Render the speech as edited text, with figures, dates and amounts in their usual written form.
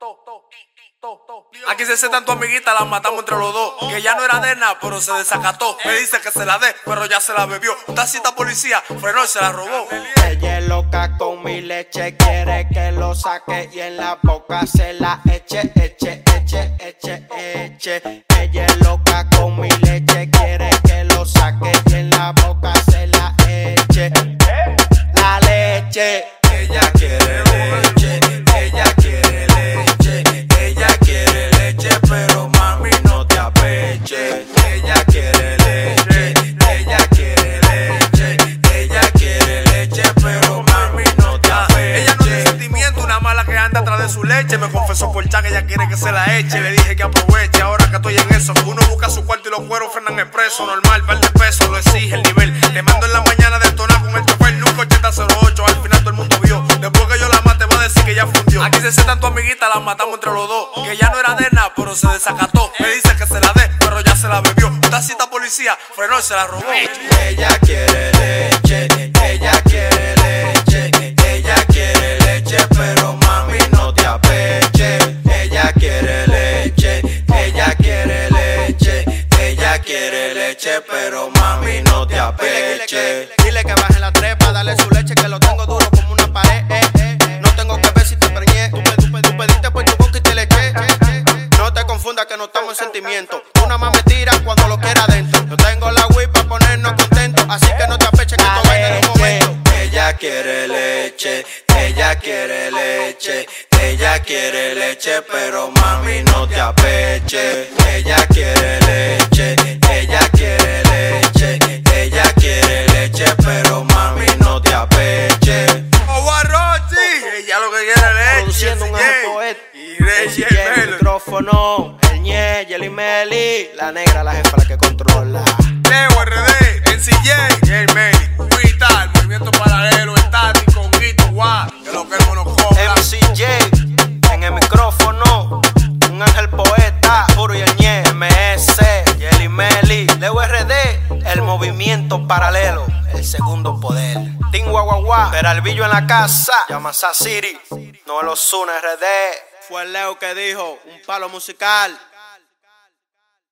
Aquí se sentan tu amiguita, la matamos entre los dos. Que ya no era de nada, pero se desacató. Me dice que se la dé, pero ya se la bebió. Un tacita policía, frenó y se la robó. Ella es loca con mi leche, quiere que lo saque y en la boca se la eche, eche, eche, eche, eche. Ella es loca con mi leche, quiere que lo saque y en la boca se la eche. La leche. Ella quiere leche, ella quiere leche, ella quiere leche, pero mami no te apeche. Ella quiere leche, ella quiere leche, ella quiere leche, pero mami no te apeche. Ella no tiene sentimiento, una mala que anda atrás de su leche. Me confesó por chat que ella quiere que se la eche. Le dije que aproveche, ahora que estoy en eso. Uno busca su cuarto y los cueros frenan expreso. Normal, par de pesos, lo exige el nivel. Le mando en la mañana detonar con el chofer, nunca 8008. Al final todo el mundo vio. Después que yo la mate, va a decir que ya fundió. Aquí se sentan tu amiguita, la matamos entre los dos. Que ya no era de nada, pero se desacató. Me dice que se la dé, pero ya se la bebió. Un tacita policía, frenó y se la robó. Ella quiere leche, ella quiere leche, ella quiere leche, pero mami no te apeche. Ella quiere leche, ella quiere leche, ella quiere leche, pero mami no te apeche. Dile que baje la trepa, dale su leche que lo tengo duro como una pared. No tengo que ver si te preñé. Tú pediste por tu boca y te le eché. No te confundas que no estamos en sentimiento. Tú nada más me tiras cuando lo quieras adentro. Yo tengo la Wii para ponernos contentos, así que no te apeches que esto baila en un momento. Ella quiere leche, ella quiere leche, ella quiere leche, pero mami no te apeche. Ella quiere leche, ella quiere leche, ella quiere leche, pero mami no te apeche. Ella lo que quiere es leche. Produciendo un ángel poeta. Y leche, el micrófono, el ñe, Yeli Meli. La negra, la jefa, la que controla. Leo RD, NCJ, Yeli Meli. Vital, movimiento paralelo, estático, grito, guau. Que lo que el monocobra. MCJ, en el micrófono. Un ángel poeta, puro y el ñe. MS, Yeli Meli. Leo RD, el movimiento paralelo. El segundo poder. Team Guaguaguá, Peralvillo en la casa. Yamasa City, no los Ozuna RD. Fue el Leo que dijo, un palo musical.